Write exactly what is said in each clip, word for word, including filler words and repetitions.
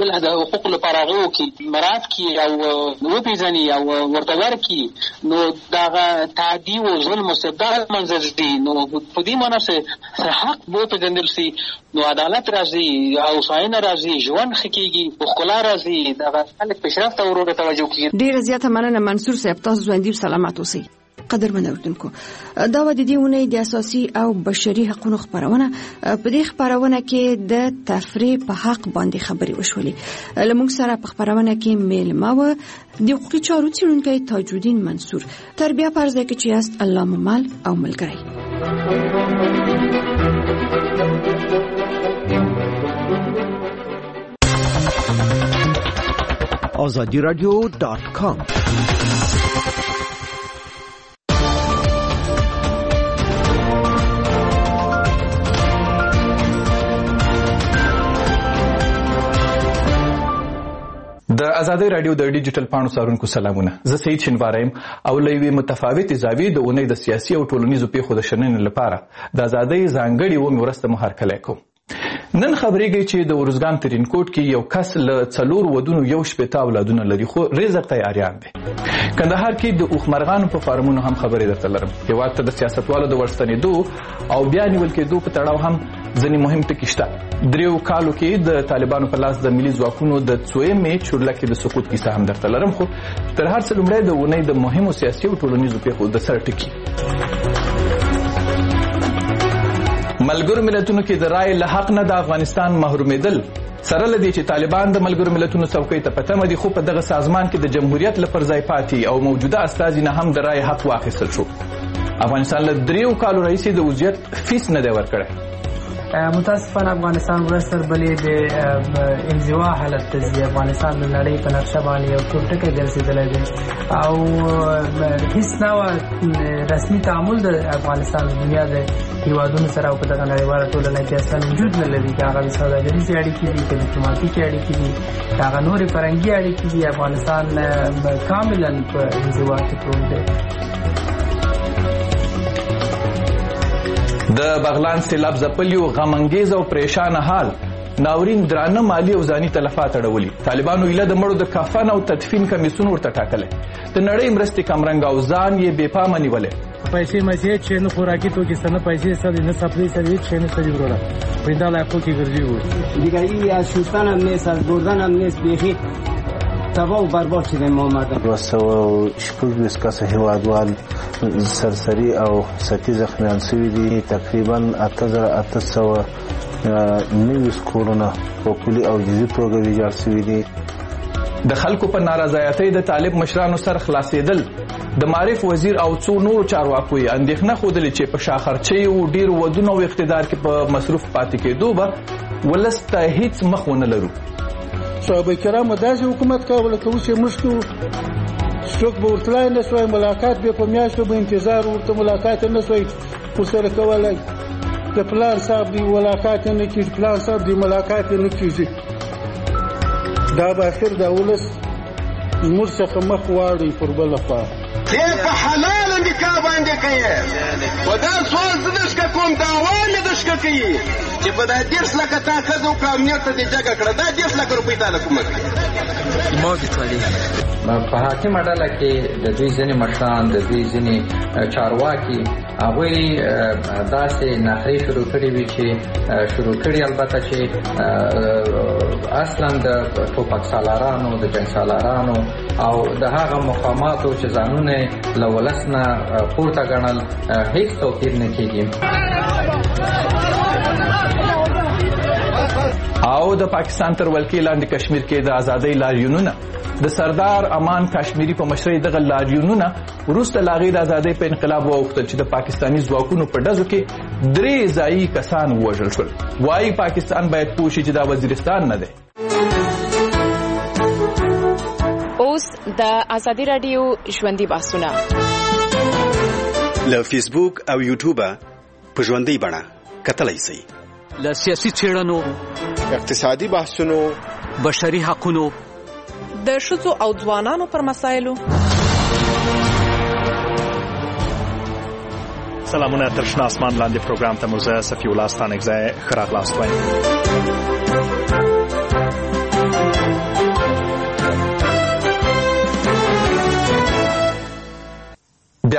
بل د حقوق لپاره هغه وکړي مراعات کړي او وپېژني او ورته ورکړي، نو دغه تعدي او ظلم او استبداد منځ ځي. نو په دې معنی چې حق وپېژندل سي نو عدالت راځي او هوساینه راځي، ژوند ښه کېږي، ښکلا راځي، دغه خلک پیشرفت او ورو توجه کوي. ډېره زیاته مننه منصور صاحب، تاسو ژوندي سلامت اوسئ. قدرمن اوریدونکو، دا و د دې اونۍ د اساسي او بشري حقوقو خبرونه. په دې خبرونه کې د تفریح په حق باندې خبرې وشولې. لمونږ سره په خبرونه کې میلمه و د حقوقي چارو څېړونکی تاج الدین منصور. تر بیا فرض کې چې یاست الله ممال او ملګری. آزادی رادیو دات کام. د آزادی رادیو د ډیجیټل پاڼو څارونکو سلامونه. زه سید شینواریم او له یوې متفاوتې زاویې د اونۍ د سیاسي او ټولنیزو پیښو د شننې لپاره د آزادۍ ځانګړې اوومې ورځ ته مهرکلی کوم. نن خبرېږي چې د ارزګان ترینکوټ کې یو کس له څلور ودونو یو شپېته اولادونه لري، خو رزق ته یې عریان دی. کندهار کې د اوښمرغانو په فارمونو هم خبرې درته لرم. هېواد ته د سیاستوالو د ورستنېدو او بیا نیول کېدو په تړاو هم ځینې مهم ټکي شته. دریو کالو کې د طالبانو په لاس د ملي ځواکونو د څویمې چورلکې د سقوط کیسه هم درته لرم. خو تر هر څه لومړی د اونۍ د مهمو سیاسي او ټولنیزو پیښو د سر ټکي. ملګرو ملتونو کې د رای له حق نه د افغانستان محرومېدل سره له دې چې طالبان د ملګرو ملتونو څوکۍ ته په تمه دي، خو په دغه سازمان کې د جمهوریت له پر ځای پاتې او موجوده استازي نه هم د رای حق واخیستل شو. افغانستان له دریو کالو راهیسې د عضویت فیس نه دی ورکړی. متاسفانه افغانستان ورځ تر بلې د انزوا حالت ته ځي. افغانستان د نړۍ په نقشه باندې یو تور ټکی ګرځېدلی دی او هیڅ نوع رسمي تعامل د افغانستان د دنیا د هیوادونو سره او په دغه نړیواله ټولنه کې اصلا وجود نه لري. که هغه سوداګریزې اړیکې دي، که ډیپلوماتیکې اړیکې دي، که هغه نورې فرهنګي اړیکې دي، افغانستان کاملا په انزوا کې پروت دی. د بغلان سیلاب ځپلیو غمانګیز او پریشانه حال ناورین درانه مالی او ځاني تلفات اړولي. طالبانو ایله د مړو د کفن او تدفین کمیسون ورته ټاکلی. د نړۍ مرستې کمرنګ او ځان یې بې پامه نیولې. پیسې مزې چې نه خوراکي توکي سره، نه پیسې سره، نه سپری سره، هیڅ شی نه سره وروړه. پرنده لایقو کې ګرځي وو. دیگری از شستن هم نیست، از بردن هم نیست، بیخی تباه و برباد شده ما آمدن. دو سوه و شپږ ویشت کسه هیوادوال سرسري او سطحي زخمیان شوي دي. تقریبا اته زره اته سوه نوي کورونه په کلي او جزئي توګه ویجاړ شوي دي. د خلکو په نارضایتۍ د طالب مشرانو سر خلاصېدل. د معرف وزیر او څو نورو چارواکو یې اندېښنه ښودلې چې په شاخرچیو ډېرو ودونو او اقتدار کې په مصروف پاتې کېدو به ولس ته هیڅ مخ ونه لرو. صحابه کرامو داسې حکومت کاوه لکه اوس یې موږ کوو. څوک به ورتلای نه سوی، ملاقات به په میاشتو به انتظار ورته ملاقات نه سوی ورسره کولی. د پلان صاحب دی ملاقات نه کېږي، پلان صاحب دی ملاقات نه کېږي. دا به اخر دا ولس زموږ څخه مخ واړوي پر بله خوا. دی په حلاله نکاح باندې کوي. خو دا سوال زه درشکه کوم، دعوا مې درشکه کوي چې په دا دېرش لکه تا ښځه وکړه امنیت ته دې جګه کړه، دا دېرش لکه روپۍ تاله کومه کړي. په حاکمه ډله کې د دوی ځینې مشران، د دوی ځینې چارواکي، هغوی داسې نخرې شروع کړي وي چې شروع کړي البته چې اصلا د ټوپک سالارانو، د جنګ سالارانو او د هغه مقاماتو چې ځانونه له ولس نه پورته ګڼل هیڅ توپیر نه کېږي. او د پاکستان تر ولکې لاندې کشمیر کې د ازادۍ لاریونونه د سردار امان کشمیری په مشرۍ دغه لاریونونه وروسته له هغې د ازادۍ په انقلاب واوښتل چې د پاکستاني ځواکونو په ډزو کې درې ځایي کسان ووژل شول. وایي پاکستان باید پوه شي چې دا وزیرستان نه دی. اوس د ازادي راډیو ژوندۍ بحثونه له فیسبوک او یوټیوبه په ژوندۍ بڼه کتلی شئ. له سیاسي څېړنو، اقتصادي بحثونو، بشري حقونو، د ښځو او ځوانانو پر مسایلو. سلامونه، تر شنه اسمان لاندې پروګرام ته مو زه صفي الله ستانکزی ښه راغلاست وایم.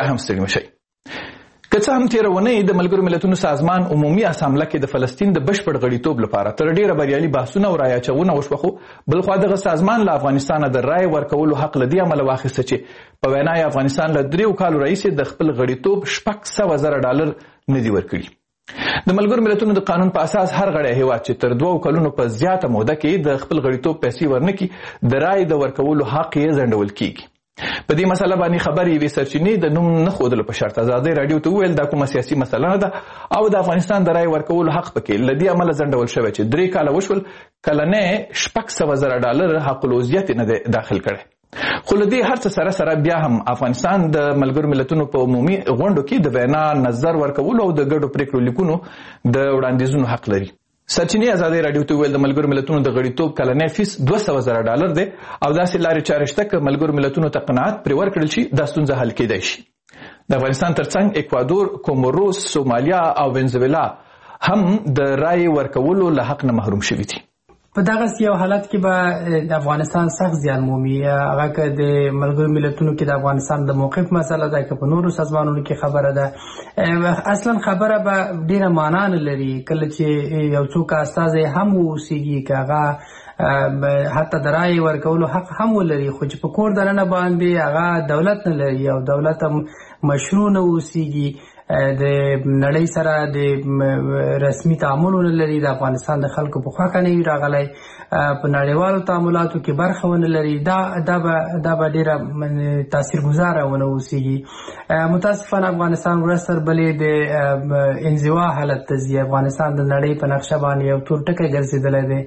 بیا هم ستړي مشئ. که څه هم تېره اونۍ د ملګرو ملتونو سازمان عمومي اسامبله کې د فلسطین د بشپړ غړیتوب لپاره تر ډېره بریالي بحثونه او رایه اچونه وشوه، خو بلخوا دغه سازمان له افغانستانه د رایې ورکولو حق له دې امله واخیسته چې په وینا یې افغانستان له دریو کالو راهیسې د خپل غړیتوب شپږ سوه زره ډالر نه دي ورکړي. د ملګرو ملتونو د قانون په اساس هر غړی هیواد چې تر دوو کلونو په زیاته موده کې د خپل غړیتوب پیسې ورنکړي د رایې د ورکولو حق یې ځنډول کیږي. په دې مسله باندې خبرې یوې سرچینې د نوم نه ښودلو په شرط ازادۍ راډیو ته وویل دا کومه سیاسي مسله نه ده او د افغانستان د رایې ورکولو حق پکې له دې امله ځنډول شوی چې درې کاله وشول کلنی شپږ سوه زره ډالر حق العضویت یې نه دی داخل کړی. خو له دې هر څه سره سره بیا هم افغانستان د ملګرو ملتونو په عمومي غونډو کې د وینا نظر ورکولو او د ګډو پریکړو لیکونو د وړاندیزونو حق لري. سرچینې ازادۍ راډیو ته ویل د ملګرو ملتونو د غړیتوب کلنی فیس دوه سوه زره ډالر دی او داسې لارې چارې شته که ملګرو ملتونو ته قناعت پرې ورکړل شي دا ستونزه حل کیدای شي. د افغانستان ترڅنګ اکوادور، کوموروس، سومالیا او وینزویلا هم د رایې ورکولو له حق نه محروم شوي دي. په دغه یو حالت کې به د افغانستان سخت زیان مومي. هغه که د ملګرو ملتونو کې د افغانستان د موقف مسله ده که په نورو سازمانونو کې خبره ده، اصلا خبره به ډیره معنا نه لري کله چې یو څوک استازی هم اوسیږي که هغه حتی د رایې ورکولو حق هم ولري خو چې په کور دننه باندې هغه دولت نه لري او دولت هم مشروع نه اوسیږي، د نړۍ سره د رسمي تعاملونه لري، د افغانستان د خلکو په خوا نه وي راغلی، په نړیوالو تعاملاتو کې برخه ونه لري، دا دا به دا به ډېره تاثیرګذاره ونه اوسیږي. متاسفانه افغانستان ورځ تر بلې د انزوا حالت ته ځي. افغانستان د نړۍ په نقشه باندې یو تور ټکی ګرځېدلی دی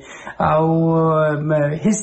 او هیڅ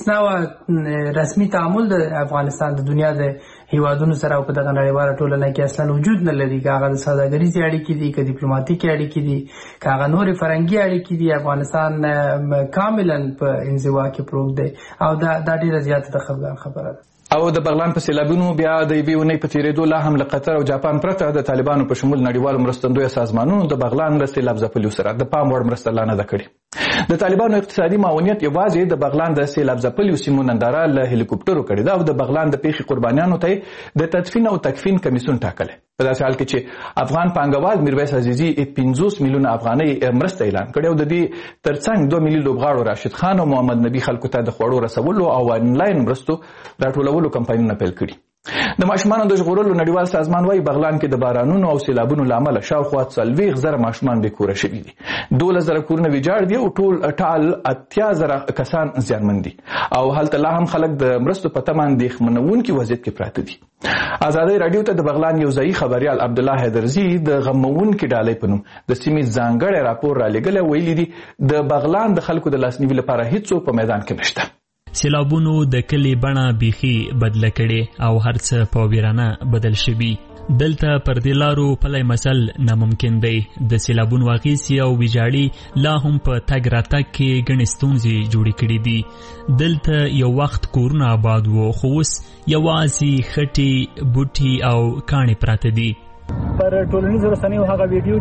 نوع رسمي تعامل د افغانستان د دنیا د هیوادونو سره او په دغه نړیواله ټولنه کې اصلا وجود نه لري، که هغه د سوداګریزې اړیکې دي، که ډیپلوماتیکې اړیکې دي، که هغه نورې فرهنګي اړیکې دي. افغانستان کاملا په انزوا کې پروت دی او دا دا ډېره زیاته د خفګان خبره ده. او د بغلان په سیلابونو بیا د یوې اونۍ په تېرېدو لا هم له قطر او جاپان پرته د طالبانو په شمول نړیوالو مرستندویه سازمانونو د بغلان له سیلاب ځپلیو سره د پام وړ مرسته لا نه ده کړې. د طالبانو اقتصادي معاونیت یوازې د بغلان د سیلاب ځپلیو سیمو ننداره له هلیکوپټرو کړې ده او د بغلان د پیښې قربانیانو ته د تدفین او تکفین کمیسیون ټاکلی. په داسې حال کې چې افغان پانګوال میرویس عزیزي پنځوس میلیونه افغانۍ مرسته اعلان کړې او د دې ترڅنګ دوه ملي لوبغاړو راشد خان او محمد نبي خلکو ته د خوړو رسولو او آنلاین مرستو راټولولو کمپاینونه پیل کړي. د ماشومانو د ژغورلو نړیوال سازمان وايي بغلان کې د بارانونو او سیلابونو له امله شاوخوا څلوېښت زره ماشومان بې کوره شوي دي، دولس زره کورونه ویجاړ دي او ټول ټال اتیا زره کسان زیانمن دي او هلته لا هم خلک د مرستو په تمه اندېښمنونکي وضعیت کې پراته دي. ازادۍ راډیو ته د بغلان یو ځایي خبریال عبدالله حیدرزي د غموونکي ډالۍ په نوم د سیمې ځانګړی راپور رالیږلی، ویلي دي د بغلان د خلکو د لاسنیوي لپاره هیڅوک په میدان کې نشته. سیلابونو د کلي بڼه بیخي بدله کړې او هر څه په ویرانه بدل شوي. دلته پر دې لارو پلی مسل ناممکن دی. د سیلابونو اغیزې او ویجاړي لا هم په تګ راتګ کې ګڼې ستونزې جوړې کړې دي. دلته یو وخت کورونه آباد وو خو اوس یوازې خټې، بوټي او کاڼې پراته دي. پر ټولنیزو رسنیو هغه ویډیو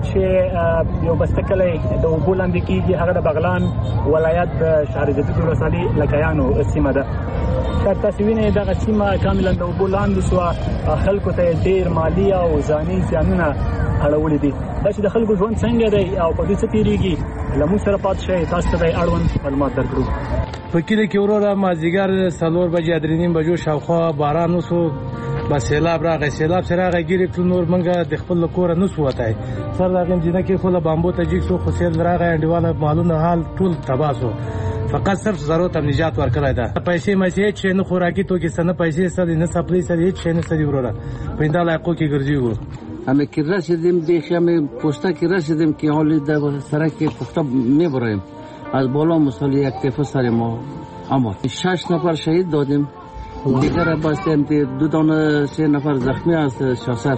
چې یو بسته کلی د اوبو لاندې کېږي هغه د بغلان ولایت د شهر جدید ولسوالۍ لکیانو سیمه ده. که تاسو وینئ دغه سیمه کاملا د اوبو لاندې شوه، خلکو ته ډېر مالي او ځاني زیانونه اړولي دي. دا چې د خلکو ژوند څنګه دی او په دې څه تېرېږي له موږ سره پاتې شئ، تاسو ته به اړوند معلومات درکړو. په کلي کې وروره مازدیګر څلور بجې درې نیم بجو شاوخوا باران وسو، بس سیلاب راغی. سیلاب چې راغی ګیرې کړو، نور موږ د خپل له کوره نه سو وتی. سر د هغې جینکې خو له بامبو ته جګ سو، خو سیل راغی انډیواله مالونه حال ټول تباه سو. فقط صرف ضرورت ته نجات ورکړی ده. پیسې میسې هېڅ شی نه، خوراکي توکي څه نه، پیسې څه دي نه، سپلۍ څه دي، هېڅ شی نشته دي وروره. په این علاقو کې ګرځېږو. همه که رسیدیم بیخی همه پوسته که رسیدیم که حالی در سرک پخته میبراییم از بالا مثال یک تفه سر ما اما شش نفر شهید دادیم، دیگر بستیم که دو دانه سه نفر زخمی است شاسر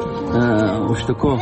اشتکا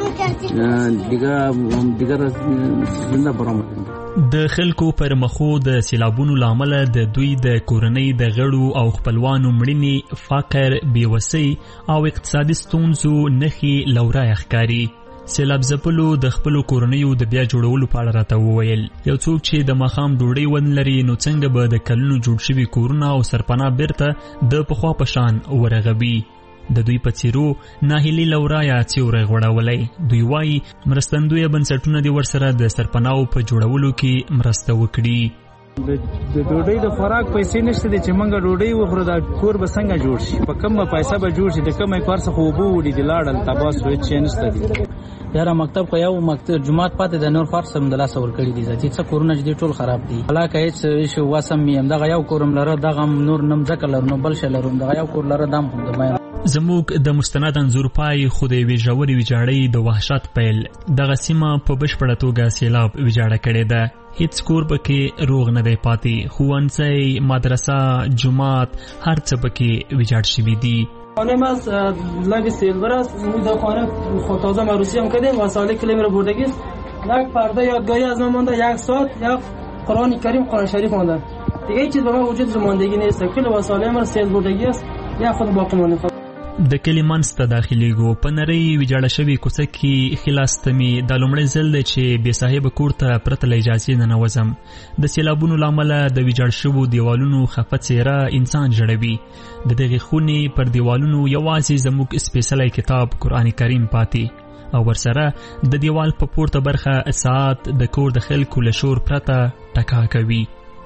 دیگر دیگر زنده برآمدیم. د خلکو پر مخو د سیلابونو له امله د دوی د کورنۍ د غړو او خپلوانو مړینې، فقر، بېوسۍ او اقتصادي ستونزو نښې له ورایه ښکاري. سیلاب ځپلو د خپلو کورنیو د بیا جوړولو په اړه راته وویل. یو څوک چې د ماښام ډوډۍ ونه لري نو څنګه به د کلونو جوړ شوي کورونه او سرپناه بیرته د پخوا په شان ورغوي. د دوی په څیرو ناهیلي لورایه سیوری غوړولی. دوی وایي مرستندویه بنسټونه دې ورسره د سرپناو په جوړولو کې مرسته وکړي. د ډوډۍ د خوراک پیسې نشته دي چې موږ ډوډۍ وخورو، دا کور به څنګه جوړ شي؟ په کومه پیسه به جوړ شي؟ د کومه کار څخه اوبه وړي دي لاړل تباس وې چې نشته دي. یاره مکتب خو یو مکتب جماعت پاتې د نور فرض هم د لاسه ورکړي دي ځکه څه کورونه چې ټول خراب دي. علاقه هیڅ شو واسم میم دغه یو کورم لره دغه نور نم ځکه لرنو بل شلرم دغه یو کور لره دم هم د مې زموږ د مستند انځور پای خو د یوې ژورې ویجاړۍ د وحشت پیل دغه سیمه په بشپړه توګه سیلاب ویجاړه کړې ده. هیڅ کور پکې روغ نه دی پاتې. ښوونځی، مدرسه، جومات هر څه پکې ویجاړ شوي دي. خانم از لگ سیلور است. در خانه خود تازه مروسی هم کردیم وسایل کلیم رو بردگی است. یک پرده یادگاری از من مانده، یک ساعت، یک قرآن کریم، قرآن شریف مانده. دیگه هیچ چیز به من وجود ماندگی نیست. کل وسایل من سیل بردگی است. یا خود باقی مانده. د کلي منځ ته داخلیږو. په نرۍ ویجاړه شوې کوڅه کې خلاصتمي دا لومړی ځل دی چې بې صاحبه کور ته پرته له اجازې ننوځم. د سیلابونو له امله د ویجاړ شوو دیوالونو خفه څیره انسان ژړوي. د دغې خونې پر دیوالونو یوازې زموږ سپېڅلی کتاب قرآن کریم پاتې او ورسره د دیوال په پورته برخه ساعت د کور د خلکو له شور پرته ټکا کوي.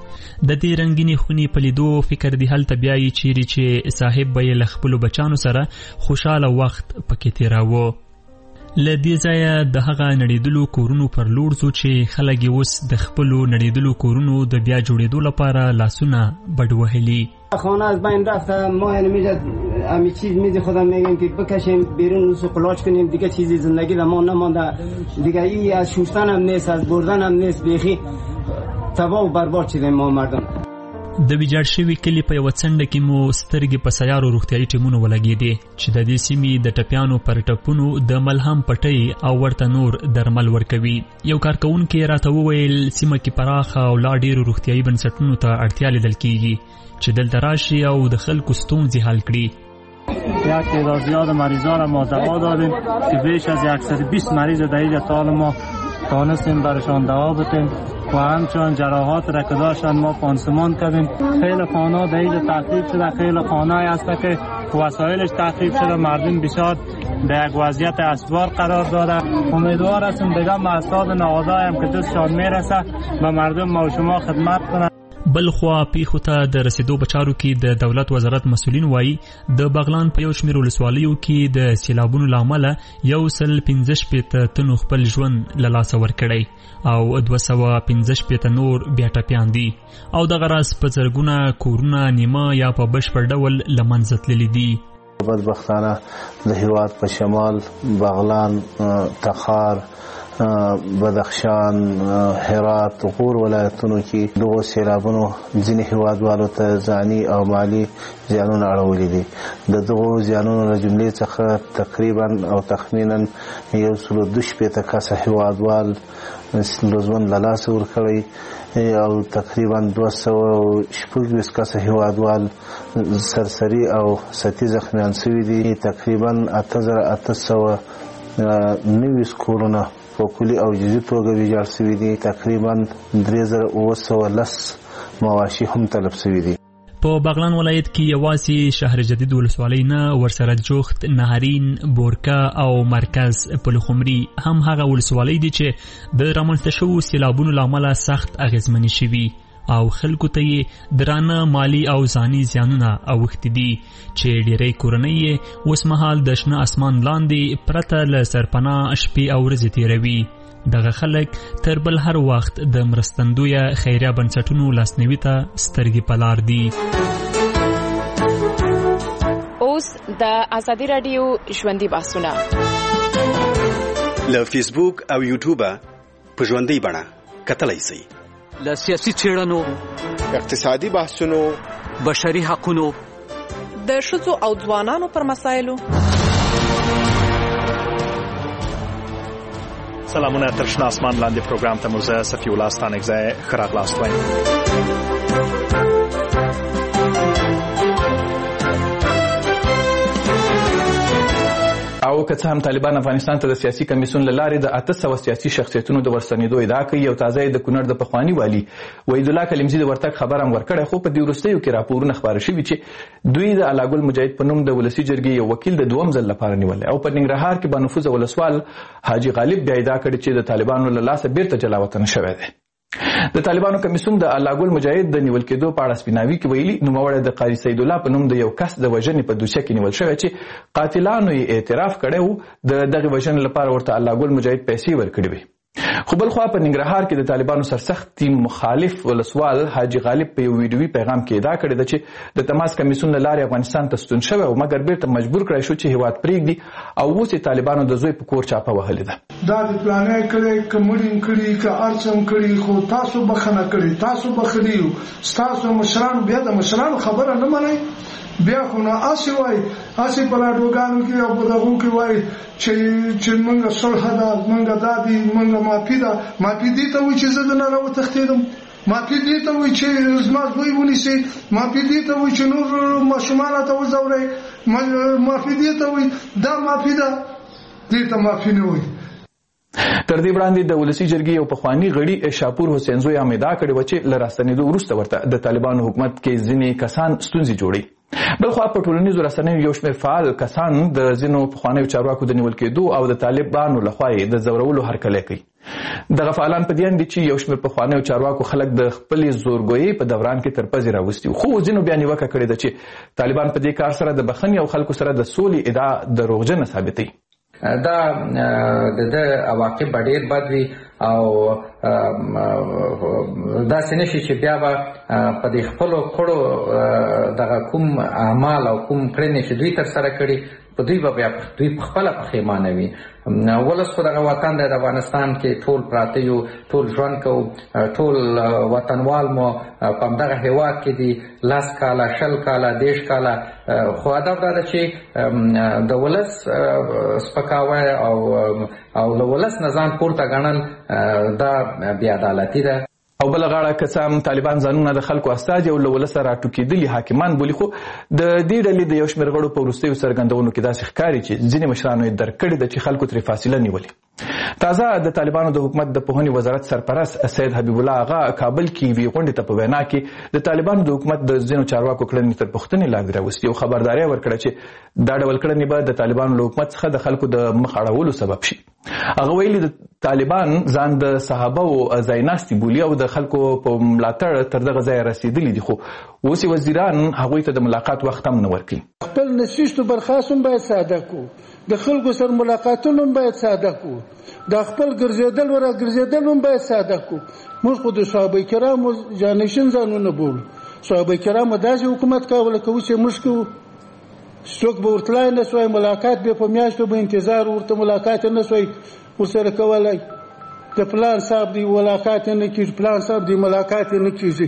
د دې رنګینې خونې په لیدو فکر دی هلته بیایي چیرې چې صاحب به یې له خپلو بچانو سره خوشحاله وخت پکې تیراوه. له دې ځایه د هغه نړېدلو کورونو پر لور ځو چې خلک یې اوس د خپلو نړېدلو کورونو د بیا جوړېدو لپاره لاسونه بډ وهلي. خانه از بین رفته، ما نمیشه همین چیز میزی خودم میگیم که بکشیم بیرون و قلاچ کنیم، دیگه چیزی زندگی ما نمانده دیگه. ای از شوستن هم نیست، از بردن هم نیست، بیخی تباہ و برباد شدیم ما مردم. د ویجاړ شوي کلي په یوه څنډه کې مو سترګې په سیارو روغتیایي ټیمونو ولګېدې چې د دې سیمې د ټپیانو پر ټپونو د ملهم پټۍ او ورته نور درمل ورکوي. یو کارکوونکی راته وویل سیمه کې پراخه او لا ډېرو روغتیایي بنسټونو ته اړتیا لیدل کیږي چې دلته راشي او د خلکو ستونزې حل کړي. یک تعداد زیاد مریضان را ما دوا دادیم که بیش از صد و بیست مریض در اینجا تا حالا ما تانستیم برشان دوا بدیم و همچنان جراحات را که داشتن ما پانسمان کردیم. خیلی خانه در اینجا تخریب شده، خیلی خانه هست که وسایلش تخریب شده، مردم بسیار در یک وضعیت اسوار قرار داره. امیدوار هستیم دیگه مسائل نهادهای هم که دستشان میرسه به مردم ما و شما خدمت کنند. بل خوا پیښو ته د رسیدو په چارو کې د دولت وزارت مسؤلین وایي د بغلان په یو شمېر ولسوالیو کې د سیلابونو له امله یو سل پنځه شپېته تنو خپل ژوند له لاسه ورکړی او دوه سوه پنځه شپېته نور بیا ټپیان دي او دغه راز په زرګونه کورونه نیمه یا په بشپړ ډول له منځه تللي دي. بدبختانه د هیواد په شمال بغلان، تخار، بدخشان، هرات، غور ولایتونو کې دغه سیلابونو ځینې هیوادوالو ته ځاني او مالی زیانونه اړولي دي. د دغو زیانونو له جملې څخه تقریبا او تخمینا یو سل دوه شپېته کسه هیوادوال ژوند له لاسه ورکړی او تقریبا دوه سوه شپږ ویشت کسه هیوادوال سرسري او سطحي زخمیان شوي دي. تقریبا اته زره اته سوه نوي کورونه په کلي او جزئي توګه ویجاړ شوي دي. تقریبا درې زره اوه سوه لس مواشي هم تلف شوي دي. په بغلان ولایت کې یوازې شهر جدید ولسوالۍ نه ورسره جوخت، نهرین، بورکه او مرکز پلخمري هم هغه ولسوالۍ دي چې د رامنځته شوو سیلابونو له امله سخت اغېزمنې شوي او خلکو ته یې درانه مالی او ځاني زیانونه اوښتي دي چې ډېری کورنۍ یې اوس مهال د شنه اسمان لاندې پرته له سرپناه شپې او ورځې تېروي. دغه خلک تر بل هر وخت د مرستندویه خیریه بنسټونو لاسنیوي ته سترګې په لار دي. اوس د ازادي راډیو ژوندۍ بحثونه له فیسبوک او یوټیوبه په ژوندۍ بڼه کتلی شئ. له سیاسي څېړنو، اقتصادي بحثونو، بشري حقونو، د ښځو او ځوانانو پر مسایلو. سلامونه، تر شنه اسمان لاندې پروګرام ته مو زه صفي الله ستانکزی ښه راغلاست وایم. او او که څه هم طالبان افغانستان ته د سیاسي کمیسیون له لارې د اته سوه سیاسي شخصیتونو د ورستنېدو ادعا کوي او تازه یې د کونړ د پخواني والي وحید الله کلیمزي د ورتګ خبر هم ورکړی، خو په دې وروستیو کې راپورونه خپاره شوي چې دوی د الله ګل مجاهد په نوم د ولسي جرګې یو وکیل د دوم ځل لپاره نیولی او په ننګرهار کې بانفوذه ولسوال حاجي غالب بیا ادعا کړې چې د طالبانو له لاسه بیرته جلا وطن شوی دی. د طالبانو کمیسیون د الله ګل مجاهد د نیول کېدو په اړه سپیناوي کې ویلي نوموړی د قاري سید الله په نوم د یو کس د وژنې په دوسیه کې نیول شوی چې قاتلانو یې اعتراف کړی و د دغې وژنې لپاره ورته الله ګل مجاهد پیسې ورکړې وې. خو بل خوا په ننګرهار کې د طالبانو سرسختي مخالف ولسوال حاجي غالب په یو ویډیوي پیغام کې ادعا کړې ده چې د تماس کمیسیون له لارې افغانستان ته ستون شوی او مګر بیرته مجبور کړی شو چې هیواد پرېږدي او اوس یې طالبانو د زوی په کور چاپه وهلې ده. دا د پلانې کړی که مړیم کړي که ارچم کړي خو تاسو بخښنه کړي، تاسو بخښلي یو، ستاسو مشرانو بیا د مشرانو خبره نه منئ، بیا خو نه اسې وایي اسې په راډیوګانو کې او په دغو کې وایي چې چې موږ صلح ده، موږ دا دي، موږ معافي ده. معافي دې ته وایي چې زه دننه راوتښتېدم، معافي دې ته وایي چې زما زوی ونیسي، معافي دې ته وایي چې نور ماشومان ته وځوروئ، معافي دې ته وایي. دا معافي ده، دې ته معافي نه وایي. تر دې وړاندې د ولسي جرګې یو پخواني غړي شاپور حسین زوی هم ادعا کړې وه چې له راستنېدو وروسته ورته د طالبانو حکومت کې ځینې کسان ستونزې جوړوي. بلخوا په ټولنیزو رسنیو یو شمېر فعال کسان د ځینو پخوانیو چارواکو د نیول کېدو او د طالبانو لخوا یې د ځورولو هرکلی کوي. دغه فعالان په دې اند دي چې یو شمېر پخوانیو چارواکو خلک د خپلې زورګویۍ په دوران کې تر پزې راوستي وو، خو ځینو بیا نیوکه کړې ده چې طالبان په دې کار سره د بخښنې او خلکو سره د سولې ادعا دروغجنه ثابتوي. دا د ده عواقب به ډېر بد وي او داسې نشي چې بیا به په دې خپلو کړو دغه کوم اعمال او کوم کړنې چې دوی ترسره کړي په دوی به بیا دوی په خپله پښیمانه وي. ولس خو دغه وطن دی د افغانستان کې ټول پراته یو، ټول ژوند کوو، ټول وطنوال مو په همدغه هېواد کې دي لس کاله شل کاله دېرش کاله، خو هدف دا ده چې د ولس سپکاوی او او له ولس نه ځان پورته ګڼل دا بې عدالتي ده. او بله غاړه که څه هم طالبان ځانونه د خلکو استازي او له ولسه راټوکېدلي حاکمان بولي، خو د دې ډلې د یو شمېر غړو په وروستیو څرګندونو کې داسې ښکاري چې ځینې مشرانو یې درک کړې ده چې خلکو ترې فاصله نیولې. تازه د طالبانو د حکومت د پوهنې وزارت سرپرست سید حبیب الله آغا کابل کې یوې غونډې ته په وینا کې د طالبانو د حکومت د ځینو چارواکو کړنې تر پوښتنې لاندې راوستي او خبرداری ورکړه چې دا ډول کړنې به د طالبانو له حکومت څخه د خلکو د مخ اړولو سبب شي. هغه ویلي د طالبان ځان د صحابه او ځایناستي بولي او د خلکو په ملاتړ تر دغه ځایه رسېدلي دي، خو اوس وزیران هغوی ته د ملاقات وخت هم نه ورکوي. خپل نشیشتو برخاست هم باید ساده کو، د خلکو سره ملاقاتونه هم باید ساده کو، د خپل ګرځېدل ورا ګرځېدل هم باید ساده کو. موږ خو د صحابه کرامو جانشین ځانونه بولو، صحابه کرامو داسې حکومت کاوه لکه اوس یې موږ کوو. څوک به ورتلای نه سوای، ملاقات به په میاشتو به انتظار ورته ملاقات نه سوای ورسره کولی. د پلان صاحب دی ملاقات نه کېږي، پلان صاحب دی ملاقات نه کېږي.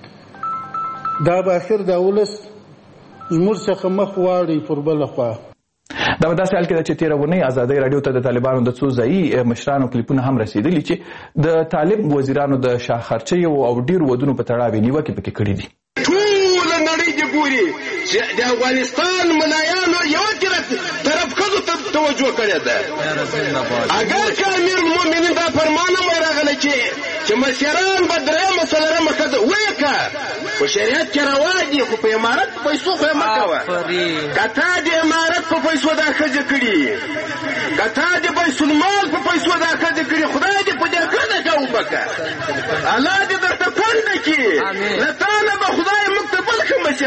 دا به اخر د ولس زموږ څخه مخ واړوي پر بله خوا. دا په داسې حال کې ده چې تېره اونۍ ازادۍ راډیو ته د طالبانو د څو ځایي مشرانو کلیپونه هم رسېدلي چې د طالب وزیرانو د شاخرچیو او ډېرو ودونو په تړاو یې نیوکې پکې کړي دي. ټوله نړۍ دې ګوري چې د افغانستان ملایانو یوه طرف ښځو ته توجه کړې ده. اگر که امیر المؤمنین دا فرمان هم راغلی چې چې مشران به درېیمه څلورمه ښځه ویې که په شریعت کې روا دي، خو په امارت په پیسو خو یې مه کوه. که تا د امارت په پیسو دا ښځې کړي، که تا د بیت المال په پیسو دا ښځې کړي، خدای دې په دې ښځه ښه وبکه، الله دې درته کونډه کړي، له تا نه به خدای موږ ته بل ښه مشر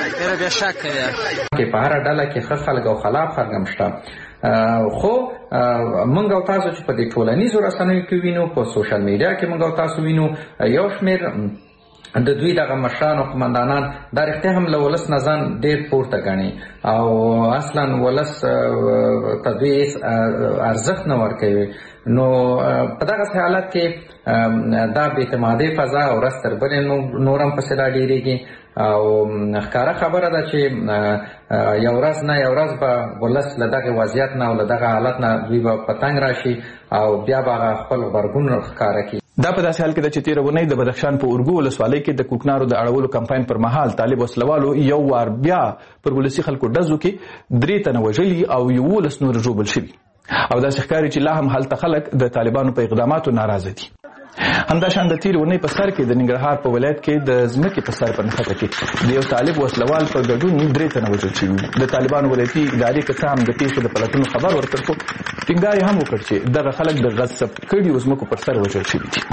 راکړي. په هره ډله کې ښه خلک او خلاف خلک هم شته، خو موږ او تاسو چې په دې ټولنیزو رسنیو کې وینو، په سوشل میډیا کې موږ او تاسو وینو، یو شمېر د دوی دغه مشران او قمندانان دا رښتیا هم له ولس نه ځان ډېر پورته ګڼي او اصلا ولس ته دوی ارزښت نه ورکوي. نو په دغسې حالت کې دا بېاعتمادۍ فضا ورځ تر بلې نور هم پسې راډېرېږي او ښکاره خبره ده چې یو ورځ نه یو ورځ به ولس له دغې وضعیت نه او له دغه حالت نه دوی به په تنګ راشي او بیا به هغه خپل غبرګون ښکاره کړي. دا په داسې حال کې د چې تیره اونۍ د بدخشان په اورګو ولسوالۍ کې د کوکنارو د اړولو کمپاین پر مهال طالب وسلوالو یو وار بیا پر ولسي خلکو ډزو کې درې تنه وژلي او یولس نور ژوبل شوي او داسې ښکاري چې لا هم هلته خلک د طالبانو په اقداماتو ناراضه دي. همداشان د تیرې اونۍ په سر کې د ننګرهار په ولایت کې د ځمکې په سر په نښته کې د یو طالب وسلوال په ګډون درې تنه وژل شوي. د طالبانو ولایتي ادارې که څه هم د پیښې د پلټنو خبر ورکړ خو ټینګار یې هم وکړ چې دغه خلک د غصب کړیو ځمکو پر سر وژل شوي دي.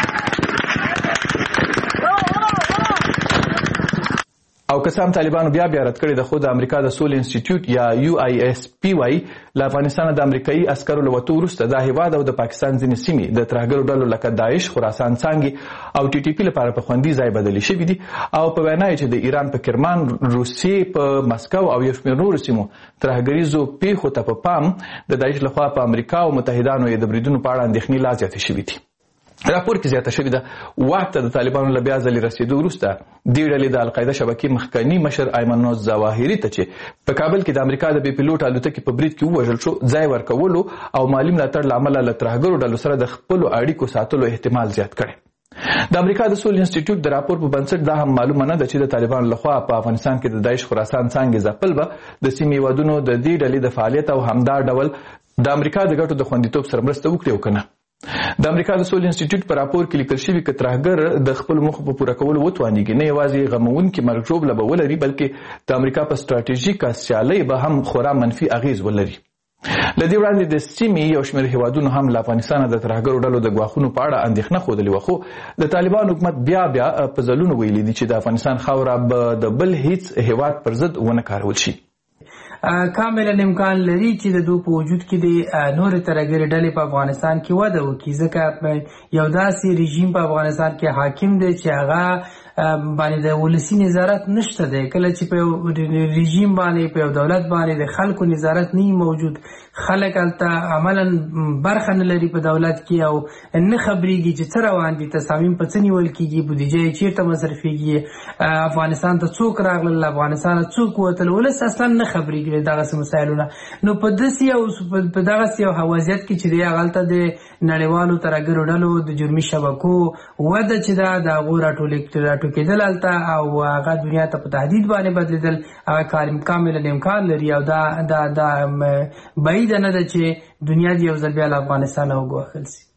او که څه هم طالبانو بیا بیا رد کړي د خو د امریکا د سول انسټیټیوټ یا یو آی اس پی وايي له افغانستانه د امریکایي عسکرو له وتو وروسته دا هیواد او د پاکستان ځینې سیمې د ترهګرو ډلو لکه داعش، خراسان څانګې او ټي ټي پي لپاره په خوندي ځای بدلې شوي دي او په وینا یې چې د ایران په کرمان، روسیې په مسکو او یو شمېر نورو سیمو ترهګریزو پیښو ته په پام د داعش لخوا په امریکا او متحدانو یې د بریدونو په اړه اندېښنې لا زیاتې شوي دي. راپور کې زیاته شوې ده واک ته د طالبانو له بیا ځلې رسېدو وروسته دې ډلې د القاعده شبکې مخکني مشر ایمن ظواهري ته چې په کابل کې د امریکا د بې پیلوټ الوتکې په برید کې ووژل شو ځای ورکولو او مالي ملاتړ له امله له ترهګرو ډلو سره د خپلو اړیکو ساتلو احتمال زیات کړی. د امریکا د سول انسټیټیوټ د راپور په بنسټ دا هم معلومه نه ده چې د طالبانو لخوا په افغانستان کې د داعش خراسان څانګې ځپل به د سیمې هیوادونو د دې ډلې د فعالیت او همدا ډول د امریکا د ګټو د خوندیتوب سره مرسته وکړي او که نه. د امریکا د سول انسټیټیوټ په راپور کې لیکل شوي که ترهګر د خپلو موخو په پوره کولو وتوانیږي نه یوازې غموونکي مرګ ژوبله به ولري بلکې د امریکا په سټراټیژیکه سیالۍ به هم خورا منفي اغیز ولري. له دې وړاندې د سیمې یو شمېر هیوادونو هم له افغانستانه د ترهګرو ډلو د ګواښونو په اړه اندېښنه ښودلې وه خو د طالبان حکومت بیا بیا په ځلونو ویلي دي چې د افغانستان خاوره به د بل هیڅ هیواد پر ضد ونه کارول شي. کاملا امکان لري چې د دوی په وجود کې د نور ترهګرې ډلې په افغانستان کې وده وکړي ځکه یو داسې رژیم په افغانستان کې حاکم دی چې هغه باندې د ولسي نظارت نشته دی. کله چې په رژیم باندې په یو دولت باندې د خلکو نظارت نه موجود خلک هلته عملا برخه نه لري په دولت کې او نه خبرېږي چې څه روان دي، تصامیم په څه نیول کېږي، بودیجه یې چېرته مصرفېږي، افغانستان ته څوک راغلل، افغانستان څوک وتل، ولس اصلا نه خبرېږي دغسې مسایلونه. نو په داسې او په دغسې یو وضعیت کې چې دی هغلته د نړیوالو ترهګرو ډلو د جرمي شبکو وده چې ده د هغو راټوکېدل هلته او هغه دنیا ته په تهدید باندې بدلېدل هغه کاملا امکان لري او دا دا دا بعیده نه ده چې دنیا د یو ځل بیا له افغانستانه وګوښل سي.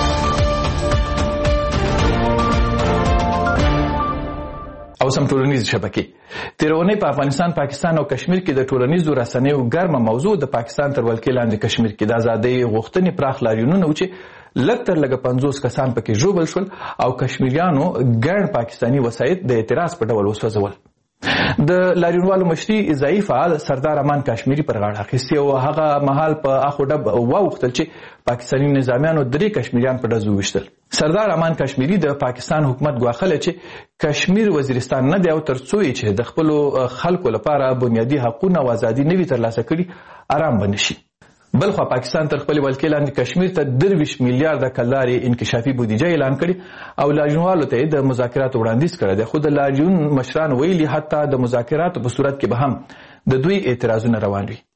او سم ټولنیز شبکې تېره اونۍ په افغانستان، پاکستان او کشمیر کې د ټولنیزو رسنیو ګرمه موضوع د پاکستان تر ولکې لاندې کشمیر کې د ازادۍ غوښتنې پراخ لاریونونه و چې لږ تر لږه پنځوس کسان پکې ژوبل شول او کشمیریانو ګڼ پاکستاني وسایط د اعتراض په ډول وسوځول. د لاریونوالو مشري ځایي فعال سردار امان کشمیري پر غاړه اخیستې او هغه مهال په اخو ډب واوښتل چې پاکستاني نظامیانو درې کشمیریان په ډزو وویشتل. سردار امان کشمیري د پاکستان حکومت ګواښلی چې کشمیر وزیرستان نه دی او تر څو یې چې د خپلو خلکو لپاره بنیادي حقونه او ازادي نه وي ترلاسه کړي ارام به نه شي. بلخوا پاکستان تر خپلې ولکې لاندې کشمیر ته درویشت میلیارده کلدارې انکشافي بودیجه اعلان کړي او لاریونوالو ته یې د مذاکراتو وړاندیز کړی دی خو د لاریون مشران ویلي حتی د مذاکراتو په صورت کې به هم د دوی اعتراضونه روان وي.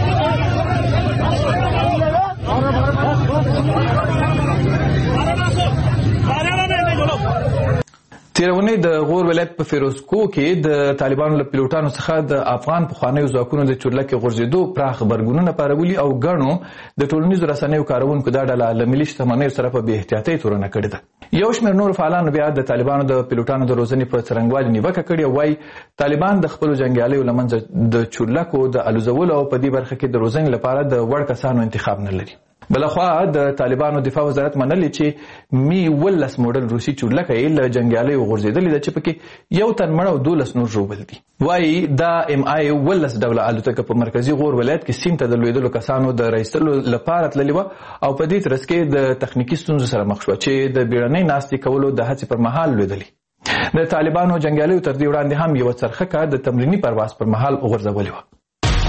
تېره اونۍ د غور ولایت په فیروزکو کې د طالبانو له پیلوټانو څخه د افغان پخوانیو ځواکونو د چورلکې غورځېدو پراخ غبرګونونه پارولي او ګڼو د ټولنیزو رسنیو کاروونکو دا ډله له ملي شتمنیو سره په بې احتیاطۍ تورنه کړې ده. یو شمېر نورو فعالانو بیا د طالبانو د پیلوټانو د روزنې په څرنګوالي نیوکه کړې او وایي طالبان د خپلو جنګیالیو له منځه د چورلکو د الوزولو او په دې برخه کې د روزنې لپاره د وړ کسانو انتخاب نه لري. بلخوا د طالبانو دفاع وزارت منلي چې می ولس موډل روسي چورلکه یې له جنګیالیو غورځېدلې ده چې پکې یو تن مړ او دولس نور ژوبل دي. وایي دا ام آی ولس ډوله الوتکه په مرکزي غور ولایت کې سیم ته د لوېدلو کسانو د رایستلو لپاره تللې وه او په دې ترڅ کې د تخنیکي ستونزو سره مخ شوه چې د بیړنۍ ناستې کولو د هڅې پر مهال لوېدلې. د طالبانو جنګیالیو تر دې وړاندې هم یوه څرخکه د تمریني پرواز پر مهال غورځولې وه.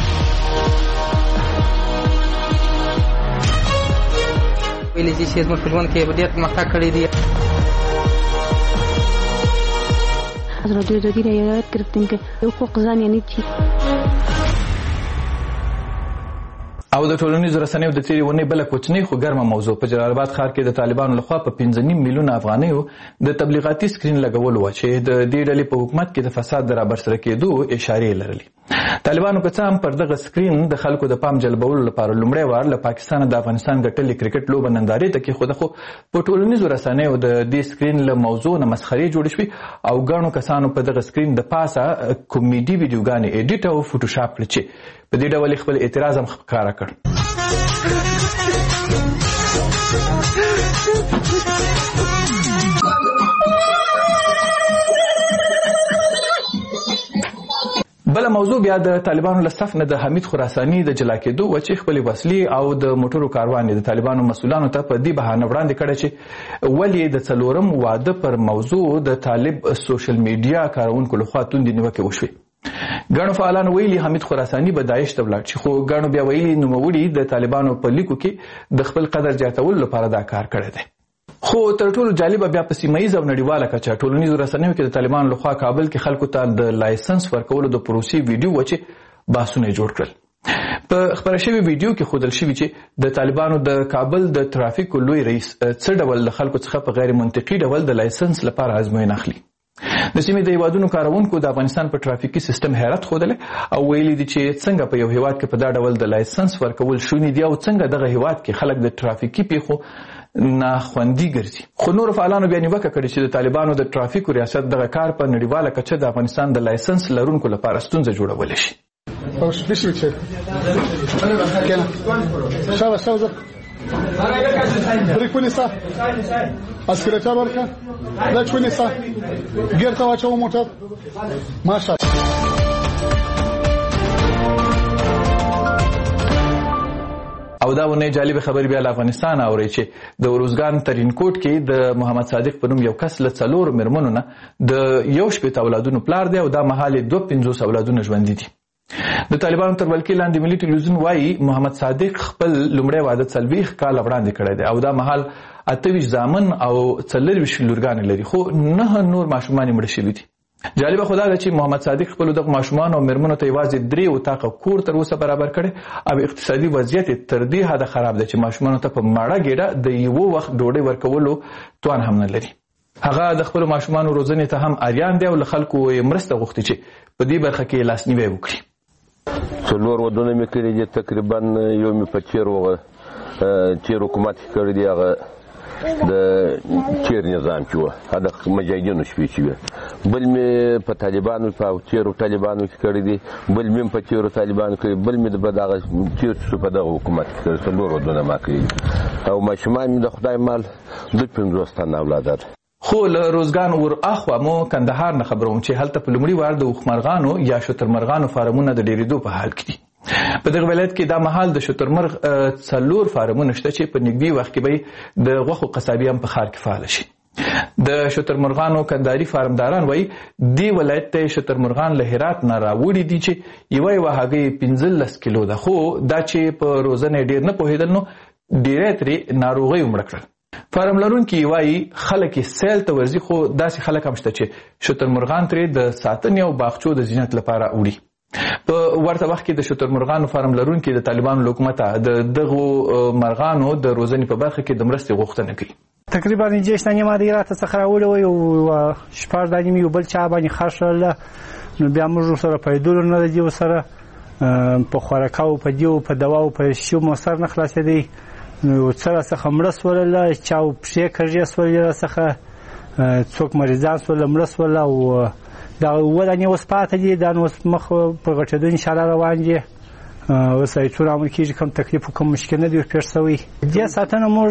ویلي دي چې زموږ په ژوند کې ډېر پرمختګ کړی دی. از رادیو آزادی یاد گرفتیم که حقوق زن یعنی چی. او د ټولنیزو رسنیو د تیرې ونې بله کوچنۍ خو ګرمه موضوع په جلال آباد ښار کې د طالبانو لخوا په پنځه نیم میلیونه افغانیو د تبلیغاتي سکرین لګول وه چې د دې ډلې په حکومت کې د فساد د رابرسره کېدو اشارې لرلې. طالبانو که څه هم پر دغه سکرین د خلکو د پام جلبولو لپاره لومړی وار له پاکستانه د افغانستان ګټلې کرکټ لوبه نندارې ته کېښوده، خو په ټولنیزو رسنیو د دې سکرین له موضوع نه مسخرې جوړې شوې او ګڼو کسانو په دغه سکرین د پاسه کومیډي ویډیوګانې ایډیټ او فوټوشاپ کړې چې په دې ډول خپل اعتراض هم ښکاره کړ. بله موضوع بیا د طالبانو له صف نه د حمید خراساني د جلا کېدو و چې خپلې وسلې او د موټرو کاروان د طالبانو مسؤلانو ته په دې بهانه وړاندې کړی چې ولې د څلورم واده پر موضوع د طالب سوشل میډیا کارونکو لخوا توندې نیوکې وشوې. ګڼو فعالانو ویلي حمید خراساني به داعش ته ولاړ شي، خو ګڼو بیا ویلي نوموړي د طالبانو په لیکو کې د خپل قدر زیاتولو لپاره دا کار کړی دی. خو تر ټولو جالبه بیا په سیمه ییزه او نړیواله کچه ټولنیزو رسنیو کې د طالبانو لخوا کابل کې خلکو ته د لایسنس ورکولو د پروسې ویډیو و چې بحثونه جوړ کړل. په خپره شوي ویډیو کې ښودل شوي چې د طالبانو د کابل د ترافیکو لوی رئیس څه ډول د خلکو څخه په غیر منطقي ډول د لایسنس لپاره ازموینه اخلي. د سیمې د هیوادونو کاروونکو د افغانستان په ترافیکي سیستم حیرت ښودلی او ویلي دي چې څنګه په یو هیواد کې په دا ډول د لایسنس ورکول شوني دي او څنګه دغه هیواد کې خلک د ترافیکي پیښو ناخوندي ګرځي. خو نورو فعالانو بیا نیوکه کړې چې د طالبانو د ترافیکو ریاست دغه کار په نړیواله کچه د افغانستان د لایسنس لرونکو لپاره ستونزه جوړولی شي. بریک ونیسه اسکریټر ورکړه دچ ونیسه ګیر ته واچو موټر ماشاءالله. او دا ونه جالب خبر بیا له افغانستان اوري چې د وروزګان ترینکوټ کې د محمد صادق په نوم یو کس له څلور مېرمنو نه د یو شپېته اولادونو پلار دی او دا مهال یې دوه پنځوس اولادونه ژوندي دي. د طالبانو تر ولکې لاندې ملي ټلویزیون وایي محمد صادق خپل لومړی واده څلوېښت کاله وړاندې کړی دی او دا مهال اته ویشت زامن او څلرویشت لورګانې لري، خو نه نور ماشومان یې مړه شوي دي. جالبه خو دا ده چې محمد صادق خپلو دغو ماشومانو او مېرمنو ته یوازې درې اتاقه کور تر اوسه برابر کړی او اقتصادي وضعیت یې تر دې حده خراب دی چې ماشومانو ته په ماړه ګېډه د یوه وخت ډوډۍ ورکولو توان هم نه لري. هغه د خپلو ماشومانو روزنې ته هم اریان دی او له خلکو یې مرسته غوښتي چې په دې برخه کې لاسنیوی وکړي. څلور ودونه مې کړي دي، تقریبا یو مې په چیر وغه چیر حکومت کړی دی، هغه د چیر نظام چې وه هغه د مجاهدینو شپې چې وې، بل مې په طالبانو په چیرو طالبانو کې کړی دی، بل مې په چیرو طالبانو کړی، بل مې د دغه چیر چې په دغه حکومت کې کړی. څلور ودونه ما کړي دي او ماشومان مې د خدای مال دوه پنځوس تنه اولاد. خو له روزګان ور اخوا مو کندهار نه خبروم چې هلته په لومړي وار د اوښمرغانو یا شترمرغانو فارمونه د ډېرېدو په حال کې دي. په دغه ولایت کې دا مهال د شترمرغ څلور فارمونه شته چې په نږدې وخت کې به د غوښو قصابي هم په ښار کې فعاله شي. د شترمرغانو کندهاري فارمداران وایي دې ولایت ته شترمرغان له هرات نه راوړي دي چې یوه یوه هګۍ پنځلس کیلو ده، خو دا چې په روزنه ډېر نه پوهېدل نو ډېری ترې ناروغۍ مړه کړل. فارم لرونکي وایي خلک یې سیل ته ورځي، خو داسې خلک هم شته چې شترمرغان ترې د ساتنې او باغچو د زینت لپاره وړي. په ورته وخت کې د شترمرغانو فارم لرونکي د طالبانو له حکومته د دغو مرغانو د روزنې په برخه کې د مرستې غوښتنه کوي. تقریبا جېش نه ما د هراته څخه راوړی وی او شپږ دانې مې یو بل چا باندې خرڅ کړله، نو بیا موږ سره پیدلو نه د دې سره په خوراکاو په دیو په دواو په شیو مو سر نه خلاصېدی، نو څه راڅخه مړه سوله، چا پښې کږې سولې راڅخه، څوک مریضان سوله مړه سوله او دا اووه دانې اوس پاته دي، دا نو اوس مخ په غټېدو انشاءالله روان دي. اوس څونه عمل کېږي، کوم تکلیف کوم مشکل نه دی پېښ شوی. دې ساتنه موږ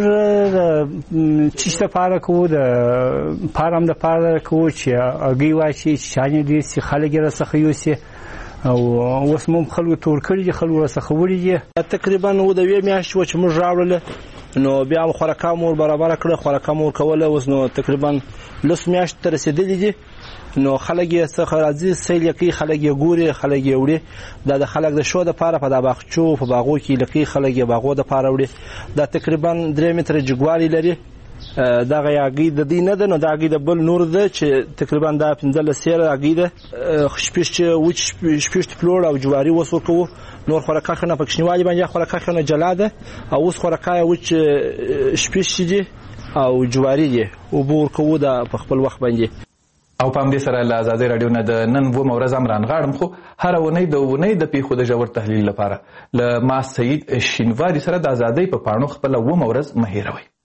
د چیش دپاره کوو، د فارم دپاره کوو چې هګۍ واچي، چې شانې ډېر سي، خلک یې راڅخه یوسي او اوس مو خلکو ته ورکړي دي، خلکو راڅخه وړي دي. تقریبا اووه دوې میاشتې وه چې موږ راوړله، نو بیا هم خوراکه مو برابره کړه، خوراکه مو ورکوله. اوس نو تقریبا لس میاشتې ته رسېدلي دي، نو خلک یې څخه راځي سیل یې کوي، خلک یې ګوري، خلک یې وړي. دا د خلک د شو دپاره په دا باغچو په باغو کې لکۍ خلک یې باغو دپاره وړي. دا تقریبا درې متره جګوالی لري دغه هګۍ د دې نه ده نو دا هګۍ د بل نور ده چې تقریبا دا پنځلس سیره هګۍ ده شپږ چې وچ شپږ پلوړ او جواري اوس ورکوو نور خوراکه نه پکښنیوالي باندې خوراکه نه جلا ده او اوس خوراکه وچ شپږ دي او جواري دي او بور کوو د په خپل وخت باندې. او په همدې سره له ازادۍ راډیو نه د نن ومه ورځ هم رانغاړم خو هره اونۍ د اونۍ د پیښو د ژور تحلیل لپاره له ما سعید شینواري سره د ازادۍ په پاڼو خپله ومه ورځ مه هېروئ.